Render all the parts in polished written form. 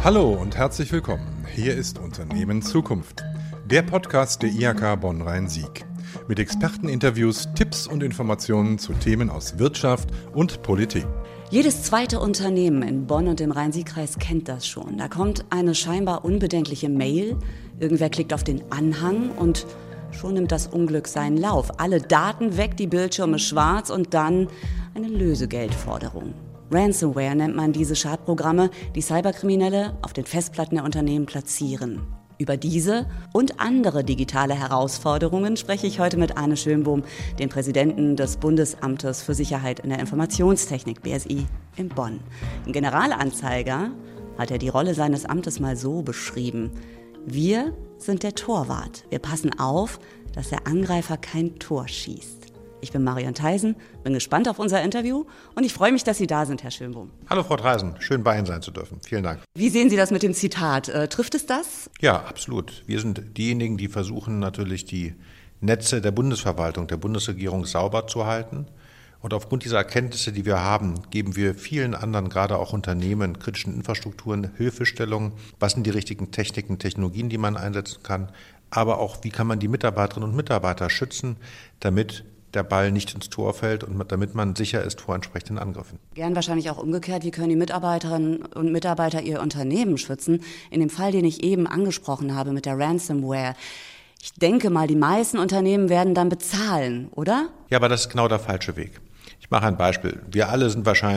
Hallo und herzlich willkommen. Hier ist Unternehmen Zukunft, der Podcast der IHK Bonn-Rhein-Sieg. Mit Experteninterviews, Tipps und Informationen zu Themen aus Wirtschaft und Politik. Jedes zweite Unternehmen in Bonn und im Rhein-Sieg-Kreis kennt das schon. Da kommt eine scheinbar unbedenkliche Mail, irgendwer klickt auf den Anhang und schon nimmt das Unglück seinen Lauf. Alle Daten weg, die Bildschirme schwarz und dann eine Lösegeldforderung. Ransomware nennt man diese Schadprogramme, die Cyberkriminelle auf den Festplatten der Unternehmen platzieren. Über diese und andere digitale Herausforderungen spreche ich heute mit Arne Schönbohm, dem Präsidenten des Bundesamtes für Sicherheit in der Informationstechnik, BSI, in Bonn. Im Generalanzeiger hat er die Rolle seines Amtes mal so beschrieben: Wir sind der Torwart. Wir passen auf, dass der Angreifer kein Tor schießt. Ich bin Marion Theisen, bin gespannt auf unser Interview und ich freue mich, dass Sie da sind, Herr Schönbohm. Hallo Frau Theisen, schön bei Ihnen sein zu dürfen. Vielen Dank. Wie sehen Sie das mit dem Zitat? Trifft es das? Ja, absolut. Wir sind diejenigen, die versuchen natürlich die Netze der Bundesverwaltung, der Bundesregierung sauber zu halten. Und aufgrund dieser Erkenntnisse, die wir haben, geben wir vielen anderen, gerade auch Unternehmen, kritischen Infrastrukturen, Hilfestellungen. Was sind die richtigen Techniken, Technologien, die man einsetzen kann? Aber auch, wie kann man die Mitarbeiterinnen und Mitarbeiter schützen, damit der Ball nicht ins Tor fällt und damit man sicher ist vor entsprechenden Angriffen. Gern wahrscheinlich auch umgekehrt. Wie können die Mitarbeiterinnen und Mitarbeiter ihr Unternehmen schützen? In dem Fall, den ich eben angesprochen habe mit der Ransomware. Ich denke mal, die meisten Unternehmen werden dann bezahlen, oder? Ja, aber das ist genau der falsche Weg. Ich mache ein Beispiel. Wir alle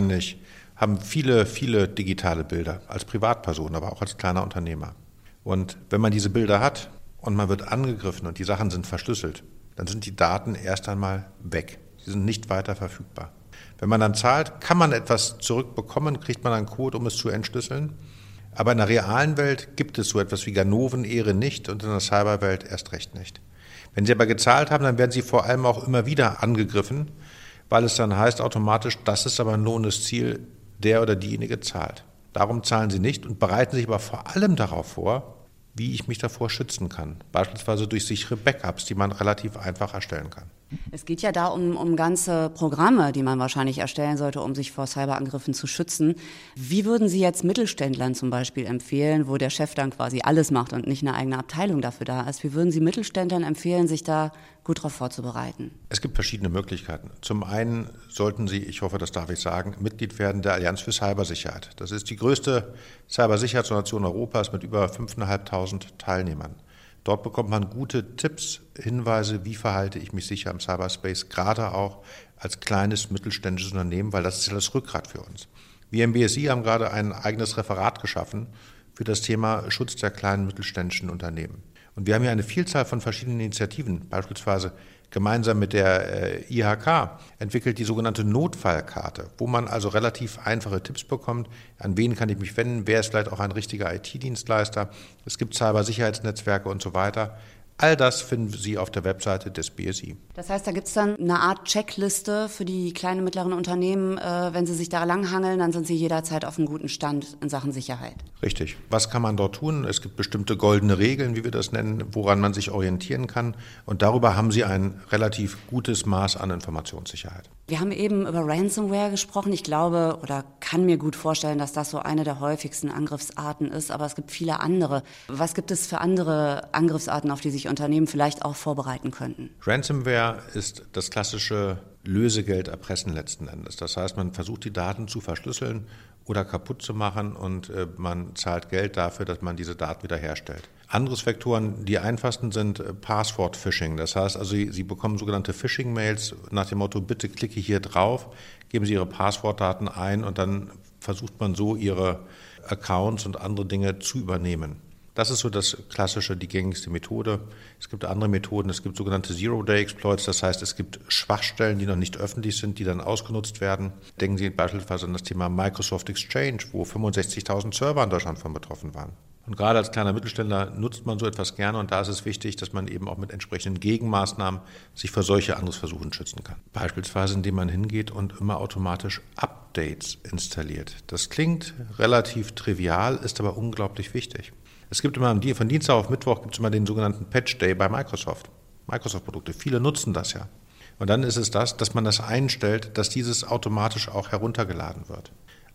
haben viele digitale Bilder, als Privatperson, aber auch als kleiner Unternehmer. Und wenn man diese Bilder hat und man wird angegriffen und die Sachen sind verschlüsselt, dann sind die Daten erst einmal weg. Sie sind nicht weiter verfügbar. Wenn man dann zahlt, kann man etwas zurückbekommen, kriegt man einen Code, um es zu entschlüsseln. Aber in der realen Welt gibt es so etwas wie Ganoven-Ehre nicht und in der Cyberwelt erst recht nicht. Wenn Sie aber gezahlt haben, dann werden Sie vor allem auch immer wieder angegriffen, weil es dann heißt automatisch, das ist aber ein lohnendes Ziel, der oder diejenige zahlt. Darum zahlen Sie nicht und bereiten sich aber vor allem darauf vor, wie ich mich davor schützen kann. Beispielsweise durch sichere Backups, die man relativ einfach erstellen kann. Es geht ja da um ganze Programme, die man wahrscheinlich erstellen sollte, um sich vor Cyberangriffen zu schützen. Wie würden Sie jetzt Mittelständlern zum Beispiel empfehlen, wo der Chef dann quasi alles macht und nicht eine eigene Abteilung dafür da ist? Wie würden Sie Mittelständlern empfehlen, sich da gut darauf vorzubereiten? Es gibt verschiedene Möglichkeiten. Zum einen sollten Sie, ich hoffe, das darf ich sagen, Mitglied werden der Allianz für Cybersicherheit. Das ist die größte Cybersicherheitsorganisation Europas mit über 5.500 Teilnehmern. Dort bekommt man gute Tipps, Hinweise, wie verhalte ich mich sicher im Cyberspace, gerade auch als kleines mittelständisches Unternehmen, weil das ist ja das Rückgrat für uns. Wir im BSI haben gerade ein eigenes Referat geschaffen für das Thema Schutz der kleinen mittelständischen Unternehmen. Und wir haben hier eine Vielzahl von verschiedenen Initiativen, beispielsweise gemeinsam mit der IHK entwickelt die sogenannte Notfallkarte, wo man also relativ einfache Tipps bekommt, an wen kann ich mich wenden, wer ist vielleicht auch ein richtiger IT-Dienstleister, es gibt Cybersicherheitsnetzwerke und so weiter. All das finden Sie auf der Webseite des BSI. Das heißt, da gibt es dann eine Art Checkliste für die kleinen und mittleren Unternehmen. Wenn sie sich da langhangeln, dann sind sie jederzeit auf einem guten Stand in Sachen Sicherheit. Richtig. Was kann man dort tun? Es gibt bestimmte goldene Regeln, wie wir das nennen, woran man sich orientieren kann. Und darüber haben Sie ein relativ gutes Maß an Informationssicherheit. Wir haben eben über Ransomware gesprochen. Ich glaube oder kann mir gut vorstellen, dass das so eine der häufigsten Angriffsarten ist. Aber es gibt viele andere. Was gibt es für andere Angriffsarten, auf die sich Unternehmen vielleicht auch vorbereiten könnten? Ransomware ist das klassische Lösegelderpressen letzten Endes. Das heißt, man versucht die Daten zu verschlüsseln oder kaputt zu machen und man zahlt Geld dafür, dass man diese Daten wiederherstellt. Andere Vektoren, die einfachsten sind Passwort-Phishing. Das heißt also, Sie bekommen sogenannte Phishing-Mails nach dem Motto, bitte klicke hier drauf, geben Sie Ihre Passwortdaten ein und dann versucht man so Ihre Accounts und andere Dinge zu übernehmen. Das ist so das klassische, die gängigste Methode. Es gibt andere Methoden, es gibt sogenannte Zero-Day-Exploits, das heißt, es gibt Schwachstellen, die noch nicht öffentlich sind, die dann ausgenutzt werden. Denken Sie beispielsweise an das Thema Microsoft Exchange, wo 65.000 Server in Deutschland von betroffen waren. Und gerade als kleiner Mittelständler nutzt man so etwas gerne und da ist es wichtig, dass man eben auch mit entsprechenden Gegenmaßnahmen sich vor solche Angriffsversuchen schützen kann. Beispielsweise, indem man hingeht und immer automatisch Updates installiert. Das klingt relativ trivial, ist aber unglaublich wichtig. Es gibt immer von Dienstag auf Mittwoch gibt es immer den sogenannten Patch Day bei Microsoft. Microsoft-Produkte, viele nutzen das ja. Und dann ist es das, dass man das einstellt, dass dieses automatisch auch heruntergeladen wird.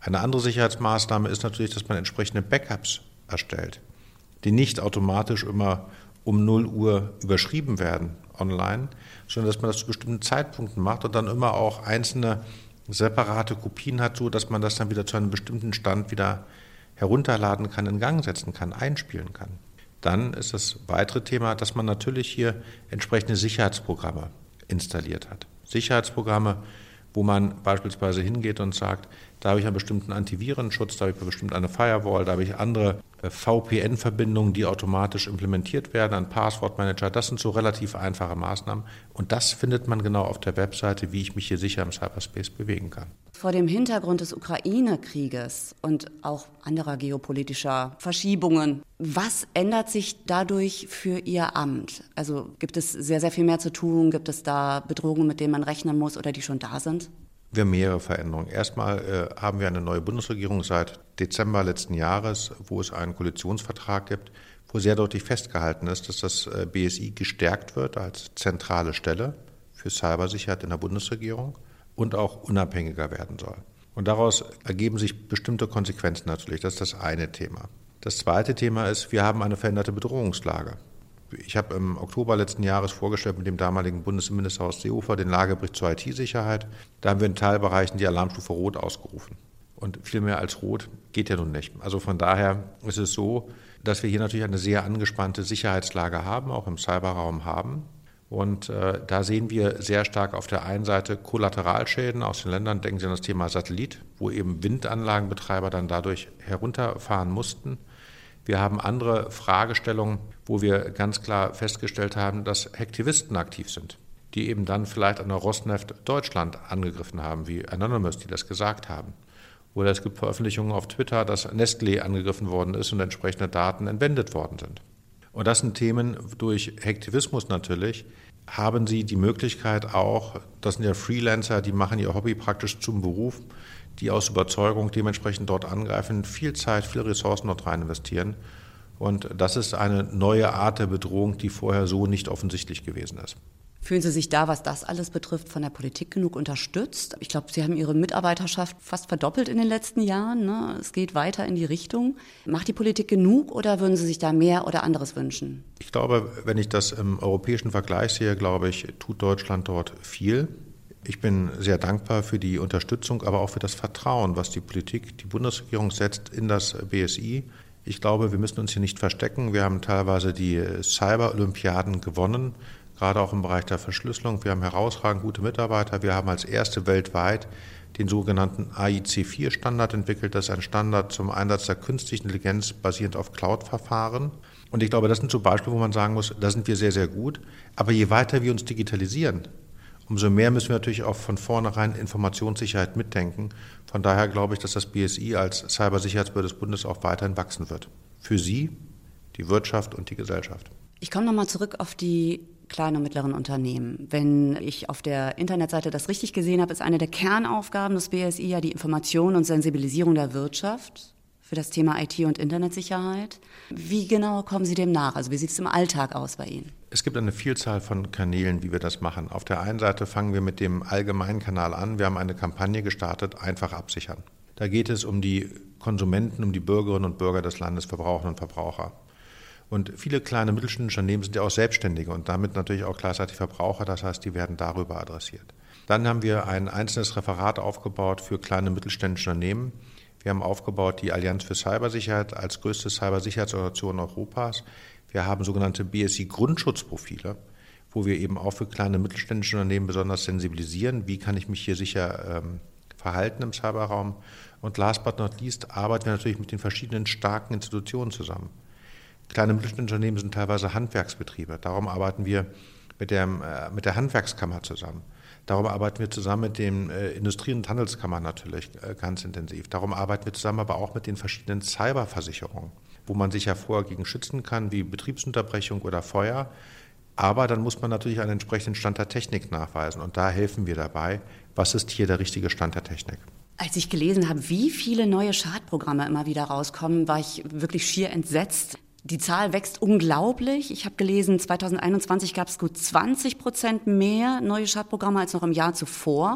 Eine andere Sicherheitsmaßnahme ist natürlich, dass man entsprechende Backups erstellt, die nicht automatisch immer um 0 Uhr überschrieben werden online, sondern dass man das zu bestimmten Zeitpunkten macht und dann immer auch einzelne separate Kopien hat, so dass man das dann wieder zu einem bestimmten Stand wieder herunterladen kann, in Gang setzen kann, einspielen kann. Dann ist das weitere Thema, dass man natürlich hier entsprechende Sicherheitsprogramme installiert hat. Sicherheitsprogramme, wo man beispielsweise hingeht und sagt, da habe ich einen bestimmten Antivirenschutz, da habe ich bestimmt eine Firewall, da habe ich andere VPN-Verbindungen, die automatisch implementiert werden, ein Passwortmanager. Das sind so relativ einfache Maßnahmen. Und das findet man genau auf der Webseite, wie ich mich hier sicher im Cyberspace bewegen kann. Vor dem Hintergrund des Ukraine-Krieges und auch anderer geopolitischer Verschiebungen, was ändert sich dadurch für Ihr Amt? Also gibt es sehr, sehr viel mehr zu tun? Gibt es da Bedrohungen, mit denen man rechnen muss oder die schon da sind? Wir haben mehrere Veränderungen. Erstmal haben wir eine neue Bundesregierung seit Dezember letzten Jahres, wo es einen Koalitionsvertrag gibt, wo sehr deutlich festgehalten ist, dass das BSI gestärkt wird als zentrale Stelle für Cybersicherheit in der Bundesregierung und auch unabhängiger werden soll. Und daraus ergeben sich bestimmte Konsequenzen natürlich. Das ist das eine Thema. Das zweite Thema ist, wir haben eine veränderte Bedrohungslage. Ich habe im Oktober letzten Jahres vorgestellt mit dem damaligen Bundesinnenminister Horst Seehofer den Lagebericht zur IT-Sicherheit. Da haben wir in Teilbereichen die Alarmstufe Rot ausgerufen. Und viel mehr als Rot geht ja nun nicht. Also von daher ist es so, dass wir hier natürlich eine sehr angespannte Sicherheitslage haben, auch im Cyberraum haben. Und da sehen wir sehr stark auf der einen Seite Kollateralschäden aus den Ländern. Denken Sie an das Thema Satellit, wo eben Windanlagenbetreiber dann dadurch herunterfahren mussten. Wir haben andere Fragestellungen, wo wir ganz klar festgestellt haben, dass Hacktivisten aktiv sind, die eben dann vielleicht an der Rosneft Deutschland angegriffen haben, wie Anonymous, die das gesagt haben. Oder es gibt Veröffentlichungen auf Twitter, dass Nestlé angegriffen worden ist und entsprechende Daten entwendet worden sind. Und das sind Themen, durch Hacktivismus natürlich, haben Sie die Möglichkeit auch, das sind ja Freelancer, die machen ihr Hobby praktisch zum Beruf, die aus Überzeugung dementsprechend dort angreifen, viel Zeit, viel Ressourcen dort rein investieren. Und das ist eine neue Art der Bedrohung, die vorher so nicht offensichtlich gewesen ist. Fühlen Sie sich da, was das alles betrifft, von der Politik genug unterstützt? Ich glaube, Sie haben Ihre Mitarbeiterschaft fast verdoppelt in den letzten Jahren, ne? Es geht weiter in die Richtung. Macht die Politik genug oder würden Sie sich da mehr oder anderes wünschen? Ich glaube, wenn ich das im europäischen Vergleich sehe, glaube ich, tut Deutschland dort viel. Ich bin sehr dankbar für die Unterstützung, aber auch für das Vertrauen, was die Politik, die Bundesregierung setzt in das BSI. Ich glaube, wir müssen uns hier nicht verstecken. Wir haben teilweise die Cyber-Olympiaden gewonnen, gerade auch im Bereich der Verschlüsselung. Wir haben herausragend gute Mitarbeiter. Wir haben als erste weltweit den sogenannten AIC4-Standard entwickelt. Das ist ein Standard zum Einsatz der künstlichen Intelligenz basierend auf Cloud-Verfahren. Und ich glaube, das sind so Beispiele, wo man sagen muss, da sind wir sehr, sehr gut. Aber je weiter wir uns digitalisieren, umso mehr müssen wir natürlich auch von vornherein Informationssicherheit mitdenken. Von daher glaube ich, dass das BSI als Cybersicherheitsbehörde des Bundes auch weiterhin wachsen wird. Für Sie, die Wirtschaft und die Gesellschaft. Ich komme nochmal zurück auf die kleinen und mittleren Unternehmen. Wenn ich auf der Internetseite das richtig gesehen habe, ist eine der Kernaufgaben des BSI ja die Information und Sensibilisierung der Wirtschaft für das Thema IT und Internetsicherheit. Wie genau kommen Sie dem nach? Also wie sieht es im Alltag aus bei Ihnen? Es gibt eine Vielzahl von Kanälen, wie wir das machen. Auf der einen Seite fangen wir mit dem allgemeinen Kanal an. Wir haben eine Kampagne gestartet, einfach absichern. Da geht es um die Konsumenten, um die Bürgerinnen und Bürger des Landes, Verbraucherinnen und Verbraucher. Und viele kleine mittelständische Unternehmen sind ja auch Selbstständige und damit natürlich auch gleichzeitig Verbraucher. Das heißt, die werden darüber adressiert. Dann haben wir ein einzelnes Referat aufgebaut für kleine mittelständische Unternehmen. Wir haben aufgebaut die Allianz für Cybersicherheit als größte Cybersicherheitsorganisation Europas. Wir haben sogenannte BSI-Grundschutzprofile, wo wir eben auch für kleine mittelständische Unternehmen besonders sensibilisieren. Wie kann ich mich hier sicher verhalten im Cyberraum? Und last but not least arbeiten wir natürlich mit den verschiedenen starken Institutionen zusammen. Kleine mittelständische Unternehmen sind teilweise Handwerksbetriebe. Darum arbeiten wir mit der Handwerkskammer zusammen. Darum arbeiten wir zusammen mit den Industrie- und Handelskammern natürlich ganz intensiv. Darum arbeiten wir zusammen aber auch mit den verschiedenen Cyberversicherungen, wo man sich ja vorher gegen schützen kann, wie Betriebsunterbrechung oder Feuer. Aber dann muss man natürlich einen entsprechenden Stand der Technik nachweisen. Und da helfen wir dabei. Was ist hier der richtige Stand der Technik? Als ich gelesen habe, wie viele neue Schadprogramme immer wieder rauskommen, war ich wirklich schier entsetzt. Die Zahl wächst unglaublich. Ich habe gelesen, 2021 gab es gut 20% mehr neue Schadprogramme als noch im Jahr zuvor.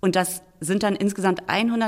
Und das sind dann insgesamt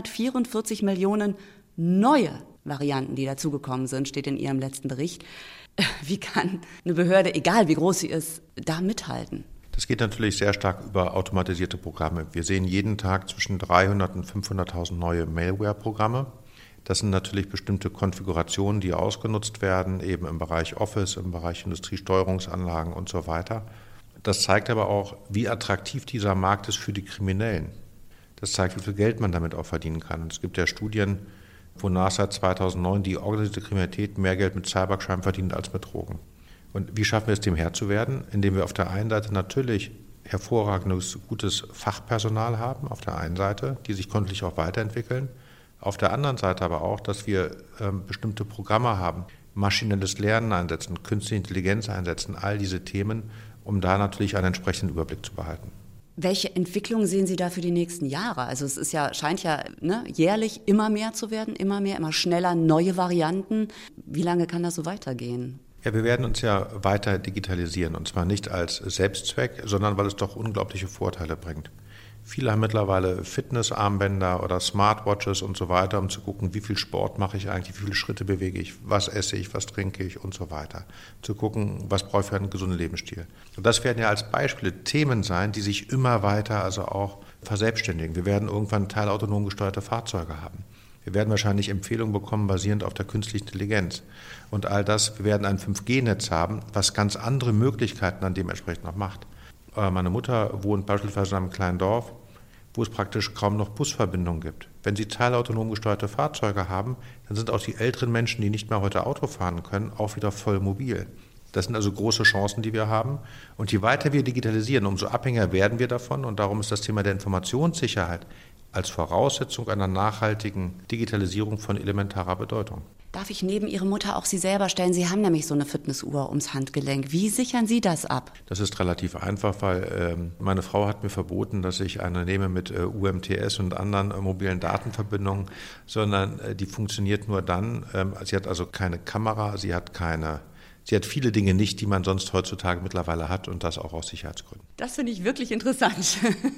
144 Millionen neue Varianten, die dazugekommen sind, steht in Ihrem letzten Bericht. Wie kann eine Behörde, egal wie groß sie ist, da mithalten? Das geht natürlich sehr stark über automatisierte Programme. Wir sehen jeden Tag zwischen 300.000 und 500.000 neue Malware-Programme. Das sind natürlich bestimmte Konfigurationen, die ausgenutzt werden, eben im Bereich Office, im Bereich Industriesteuerungsanlagen und so weiter. Das zeigt aber auch, wie attraktiv dieser Markt ist für die Kriminellen. Das zeigt, wie viel Geld man damit auch verdienen kann. Und es gibt ja Studien, wonach seit 2009 die organisierte Kriminalität mehr Geld mit Cybercrime verdient als mit Drogen. Und wie schaffen wir es, dem Herr zu werden? Indem wir auf der einen Seite natürlich hervorragendes, gutes Fachpersonal haben, auf der einen Seite, die sich kontinuierlich auch weiterentwickeln. Auf der anderen Seite aber auch, dass wir bestimmte Programme haben, maschinelles Lernen einsetzen, künstliche Intelligenz einsetzen, all diese Themen, um da natürlich einen entsprechenden Überblick zu behalten. Welche Entwicklung sehen Sie da für die nächsten Jahre? Also es ist scheint jährlich immer mehr zu werden, immer mehr, immer schneller, neue Varianten. Wie lange kann das so weitergehen? Ja, wir werden uns ja weiter digitalisieren, und zwar nicht als Selbstzweck, sondern weil es doch unglaubliche Vorteile bringt. Viele haben mittlerweile Fitnessarmbänder oder Smartwatches und so weiter, um zu gucken, wie viel Sport mache ich eigentlich, wie viele Schritte bewege ich, was esse ich, was trinke ich und so weiter. Zu gucken, was brauche ich für einen gesunden Lebensstil. Und das werden ja als Beispiele Themen sein, die sich immer weiter also auch verselbstständigen. Wir werden irgendwann teilautonom gesteuerte Fahrzeuge haben. Wir werden wahrscheinlich Empfehlungen bekommen, basierend auf der künstlichen Intelligenz. Und all das, wir werden ein 5G-Netz haben, was ganz andere Möglichkeiten dann dementsprechend noch macht. Meine Mutter wohnt beispielsweise in einem kleinen Dorf, wo es praktisch kaum noch Busverbindungen gibt. Wenn Sie teilautonom gesteuerte Fahrzeuge haben, dann sind auch die älteren Menschen, die nicht mehr heute Auto fahren können, auch wieder voll mobil. Das sind also große Chancen, die wir haben. Und je weiter wir digitalisieren, umso abhängiger werden wir davon. Und darum ist das Thema der Informationssicherheit als Voraussetzung einer nachhaltigen Digitalisierung von elementarer Bedeutung. Darf ich neben Ihre Mutter auch Sie selber stellen? Sie haben nämlich so eine Fitnessuhr ums Handgelenk. Wie sichern Sie das ab? Das ist relativ einfach, weil meine Frau hat mir verboten, dass ich eine nehme mit UMTS und anderen mobilen Datenverbindungen, sondern die funktioniert nur dann. Sie hat also keine Kamera, sie hat viele Dinge nicht, die man sonst heutzutage mittlerweile hat, und das auch aus Sicherheitsgründen. Das finde ich wirklich interessant.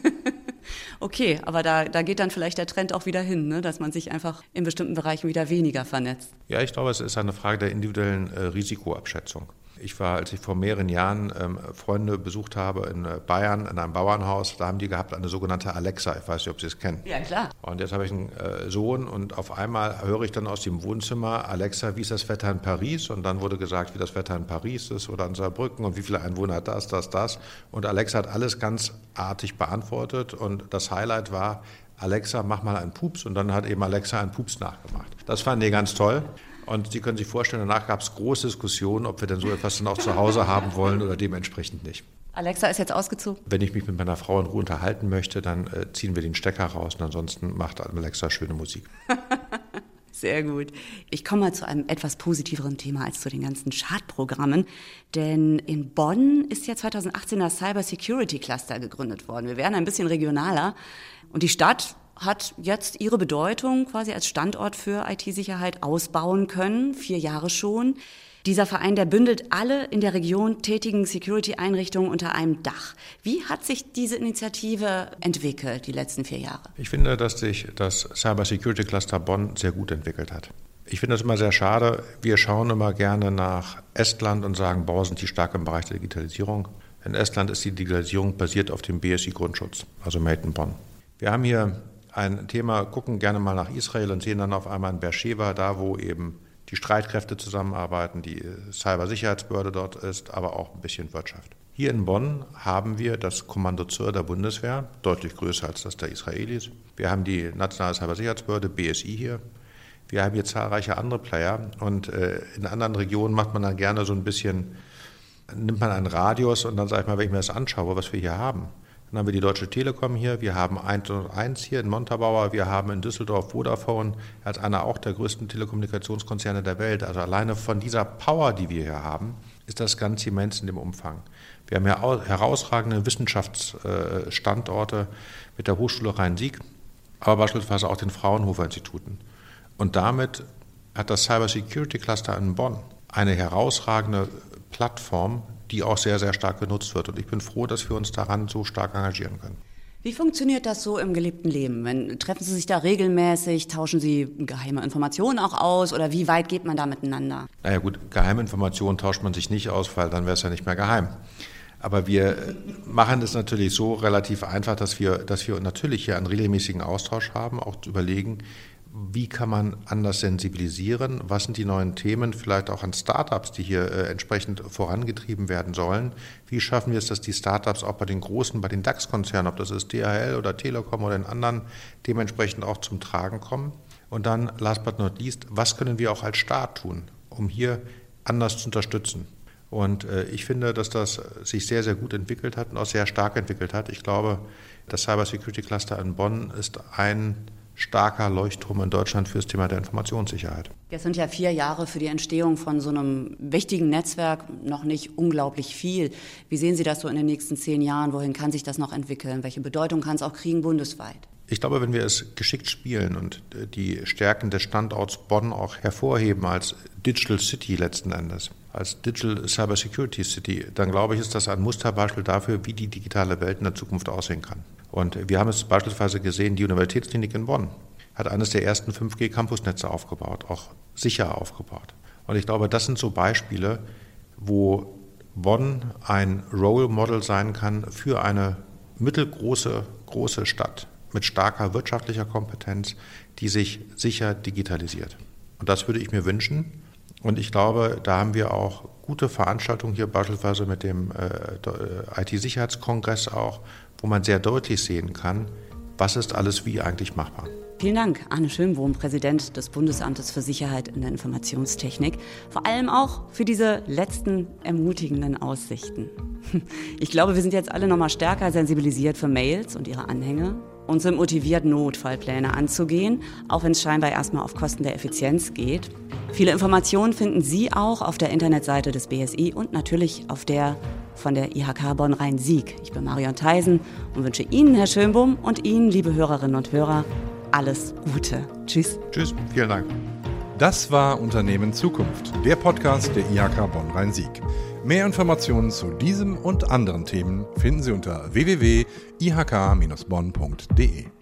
Okay, aber da geht dann vielleicht der Trend auch wieder hin, ne? Dass man sich einfach in bestimmten Bereichen wieder weniger vernetzt. Ja, ich glaube, es ist eine Frage der individuellen Risikoabschätzung. Als ich vor mehreren Jahren Freunde besucht habe in Bayern, in einem Bauernhaus, da haben die gehabt eine sogenannte Alexa. Ich weiß nicht, ob Sie es kennen. Ja, klar. Und jetzt habe ich einen Sohn, und auf einmal höre ich dann aus dem Wohnzimmer: Alexa, wie ist das Wetter in Paris? Und dann wurde gesagt, wie das Wetter in Paris ist oder in Saarbrücken und wie viele Einwohner hat das. Und Alexa hat alles ganz artig beantwortet, und das Highlight war: Alexa, mach mal einen Pups. Und dann hat eben Alexa einen Pups nachgemacht. Das fanden die ganz toll. Und Sie können sich vorstellen, danach gab es große Diskussionen, ob wir denn so etwas dann auch zu Hause haben wollen oder dementsprechend nicht. Alexa ist jetzt ausgezogen? Wenn ich mich mit meiner Frau in Ruhe unterhalten möchte, dann ziehen wir den Stecker raus, und ansonsten macht Alexa schöne Musik. Sehr gut. Ich komme mal zu einem etwas positiveren Thema als zu den ganzen Schadprogrammen. Denn in Bonn ist ja 2018 das Cyber Security Cluster gegründet worden. Wir werden ein bisschen regionaler. Und die Stadt hat jetzt ihre Bedeutung quasi als Standort für IT-Sicherheit ausbauen können, 4 Jahre schon. Dieser Verein, der bündelt alle in der Region tätigen Security-Einrichtungen unter einem Dach. Wie hat sich diese Initiative entwickelt, die letzten 4 Jahre? Ich finde, dass sich das Cyber Security Cluster Bonn sehr gut entwickelt hat. Ich finde das immer sehr schade. Wir schauen immer gerne nach Estland und sagen, boah, sind die stark im Bereich der Digitalisierung. In Estland ist die Digitalisierung basiert auf dem BSI-Grundschutz, also Made in Bonn. Wir haben hier ein Thema, gucken gerne mal nach Israel und sehen dann auf einmal in Beersheba, da wo eben die Streitkräfte zusammenarbeiten, die Cybersicherheitsbehörde dort ist, aber auch ein bisschen Wirtschaft. Hier in Bonn haben wir das Kommando Zur der Bundeswehr, deutlich größer als das der Israelis. Wir haben die nationale Cybersicherheitsbehörde, BSI hier. Wir haben hier zahlreiche andere Player, und in anderen Regionen macht man dann gerne so ein bisschen, nimmt man einen Radius und dann sage ich mal, wenn ich mir das anschaue, was wir hier haben. Dann haben wir die Deutsche Telekom hier, wir haben 1&1 hier in Montabaur, wir haben in Düsseldorf Vodafone als einer auch der größten Telekommunikationskonzerne der Welt. Also alleine von dieser Power, die wir hier haben, ist das ganz immens in dem Umfang. Wir haben ja herausragende Wissenschaftsstandorte mit der Hochschule Rhein-Sieg, aber beispielsweise auch den Fraunhofer-Instituten. Und damit hat das Cyber Security Cluster in Bonn eine herausragende Plattform, die auch sehr, sehr stark genutzt wird. Und ich bin froh, dass wir uns daran so stark engagieren können. Wie funktioniert das so im gelebten Leben? Treffen Sie sich da regelmäßig? Tauschen Sie geheime Informationen auch aus? Oder wie weit geht man da miteinander? Naja gut, geheime Informationen tauscht man sich nicht aus, weil dann wäre es ja nicht mehr geheim. Aber wir machen es natürlich so relativ einfach, dass wir natürlich hier einen regelmäßigen Austausch haben, auch zu überlegen, wie kann man anders sensibilisieren, was sind die neuen Themen, vielleicht auch an Startups, die hier entsprechend vorangetrieben werden sollen. Wie schaffen wir es, dass die Startups auch bei den großen, bei den DAX-Konzernen, ob das ist DHL oder Telekom oder den anderen, dementsprechend auch zum Tragen kommen. Und dann, last but not least, was können wir auch als Staat tun, um hier anders zu unterstützen? Und ich finde, dass das sich sehr, sehr gut entwickelt hat und auch sehr stark entwickelt hat. Ich glaube, das Cyber Security Cluster in Bonn ist ein starker Leuchtturm in Deutschland für das Thema der Informationssicherheit. Das sind ja 4 Jahre für die Entstehung von so einem wichtigen Netzwerk, noch nicht unglaublich viel. Wie sehen Sie das so in den nächsten 10 Jahren? Wohin kann sich das noch entwickeln? Welche Bedeutung kann es auch kriegen bundesweit? Ich glaube, wenn wir es geschickt spielen und die Stärken des Standorts Bonn auch hervorheben als Digital City letzten Endes, als Digital Cyber Security City, dann glaube ich, ist das ein Musterbeispiel dafür, wie die digitale Welt in der Zukunft aussehen kann. Und wir haben es beispielsweise gesehen, die Universitätsklinik in Bonn hat eines der ersten 5G-Campusnetze aufgebaut, auch sicher aufgebaut. Und ich glaube, das sind so Beispiele, wo Bonn ein Role Model sein kann für eine mittelgroße Stadt mit starker wirtschaftlicher Kompetenz, die sich sicher digitalisiert. Und das würde ich mir wünschen. Und ich glaube, da haben wir auch gute Veranstaltungen hier, beispielsweise mit dem IT-Sicherheitskongress auch, wo man sehr deutlich sehen kann, was ist alles wie eigentlich machbar. Vielen Dank, Arne Schönbohm, Präsident des Bundesamtes für Sicherheit in der Informationstechnik. Vor allem auch für diese letzten ermutigenden Aussichten. Ich glaube, wir sind jetzt alle noch mal stärker sensibilisiert für Mails und ihre Anhänge und sind motiviert, Notfallpläne anzugehen, auch wenn es scheinbar erstmal auf Kosten der Effizienz geht. Viele Informationen finden Sie auch auf der Internetseite des BSI und natürlich auf der von der IHK Bonn-Rhein-Sieg. Ich bin Marion Theisen und wünsche Ihnen, Herr Schönbohm, und Ihnen, liebe Hörerinnen und Hörer, alles Gute. Tschüss. Tschüss, vielen Dank. Das war Unternehmen Zukunft, der Podcast der IHK Bonn-Rhein-Sieg. Mehr Informationen zu diesem und anderen Themen finden Sie unter www.ihk-bonn.de.